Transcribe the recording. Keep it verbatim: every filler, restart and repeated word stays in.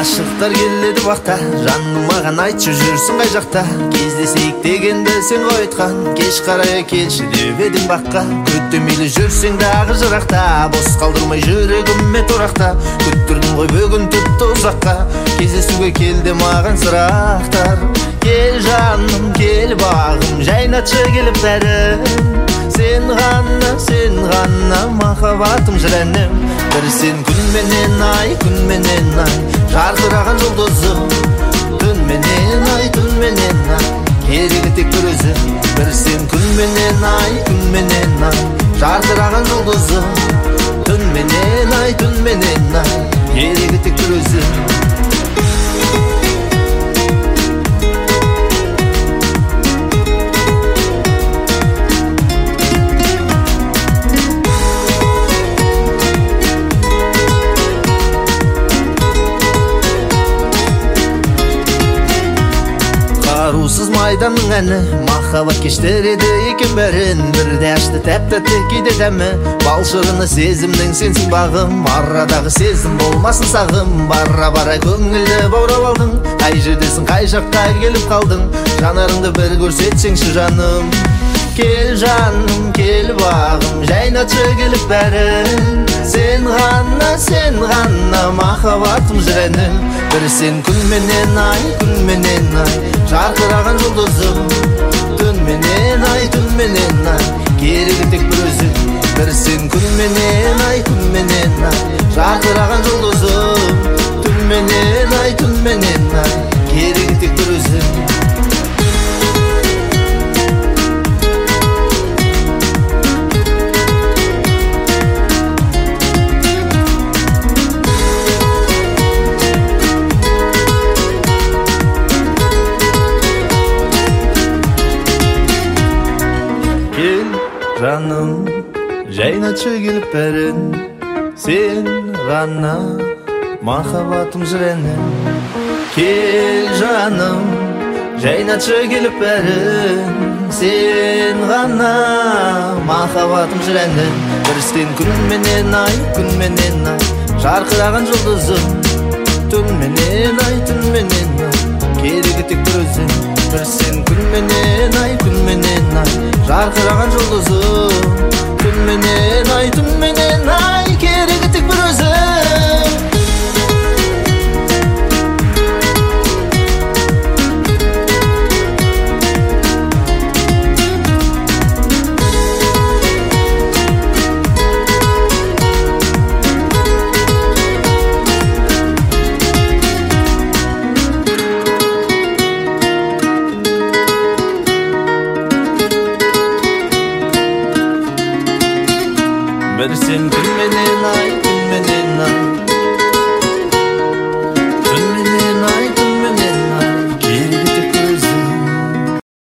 Ашықтар келеді бақта, жаным маған айтшы жүрсің қай жақта. Кездесейік дегенді сен қойытқан, кеш қарая келші деп едің баққа. Күттемейлі жүрсең дағы жырақта, бос қалдырмай жүрегіме тұрақта. Күттірдің ғой бүгін тіпті ұзаққа, кездесуге келді маған сұрақтар. Кел жаным, кел бағым, жайнатшы келіп бәрін. Сен ғана, сен ғана махаббатым жүрәнім. Бір сен күн менен ай, күн менен ай, жарқыраған жұлдызым. Түн менен ай, түн менен ай, керегі тек бір өзің. Бір сен күн менен ай, күн менен ай, жарқыраған жұлдызым. Түн менен ай, түн менен ай, керегі тек бір өзің. Қарусыз майданның әні, махаббат кештереді екен бәрін. Бірде ашты тәп-тәтті кейде дәмі, балшырыны сезімнің сенсің бағым. Арадағы сезім болмасын сағым, бара-бара көңілді баурап алдың. Қай жердесің, қай жаққа келіп қалдың, жанарыңды бір көрсетсеңші жаным. Кел жаным, кел бағым, жайнатшы келіп бәрін. Сен ғана, сен ғана махаббатым жүрәнім. Бір сен күн менен ай, күн менен ай, жарқыраған жұлдызым. Түн менен ай, түн менен ай, керегі тек бір өзің. Бір сен күн менен ай, күн менен ай, жарқыраған жұлдызым. Түн менен ай, түн менен ай, керегі тек бір өзің. Жаным, жайнатшы келіп бәрін. Сен ғана махаббатым жүрәнім. Кел жаным, жайнатшы келіп бәрін. Сен ғана махаббатым жүрәнім. Бір сен күн менен ай, күн менен ай, жарқыраған жұлдызым. Түн менен ай, түн менен ай, керегі тек бір өзің. Бір сен күн менен ай, күн менен ай, жарқыраған жұлдызым. Түн менен ай, түн менен ай, керегі тек бір өзің. Bir sen күн менен ай,